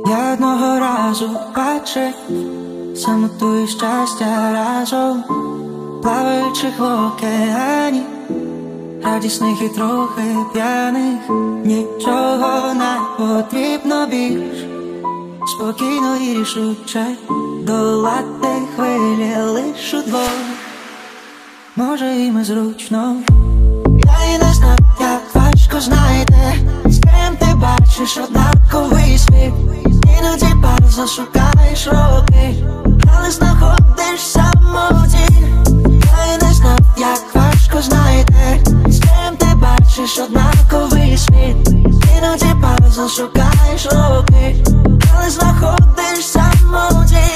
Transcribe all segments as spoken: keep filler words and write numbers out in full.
Я одного разу бачив самоту і щастя разом, плаваючих в океані, радісних і трохи п'яних. Нічого не потрібно більш, спокійно і рішуче долати хвилі лиш удвох. Може і ми зручно. Я і не знав, як важко знайти, з ким ти бачиш однаковий світ. Іноді паузу шукаєш роки, але знаходиш самоті. Я і не знав, як важко знайти, з ким ти бачиш однаковий світ. Іноді паузу шукаєш роки, але знаходиш самоті.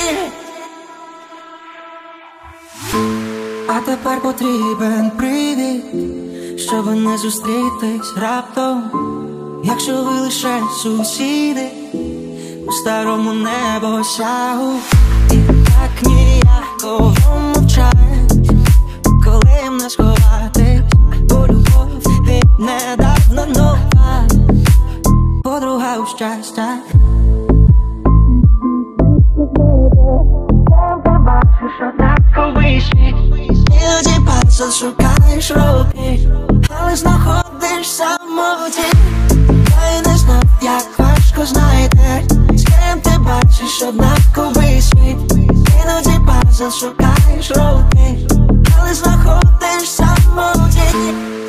А тепер потрібен привід, щоб не зустрітись раптом, якщо ви лише сусіди у старому небосягу. І так ніяково мовчать, коли не сховатись, бо любов від недавно нова подруга у щастя. Бачиш однаковий світ, іноді пальцем шукаєш роки, але знаходиш самоті. Я й не знав, як важко знайти, з ким ти бачиш однаковий світ. Іноді пальцем шукаєш роки, але знаходиш самоті.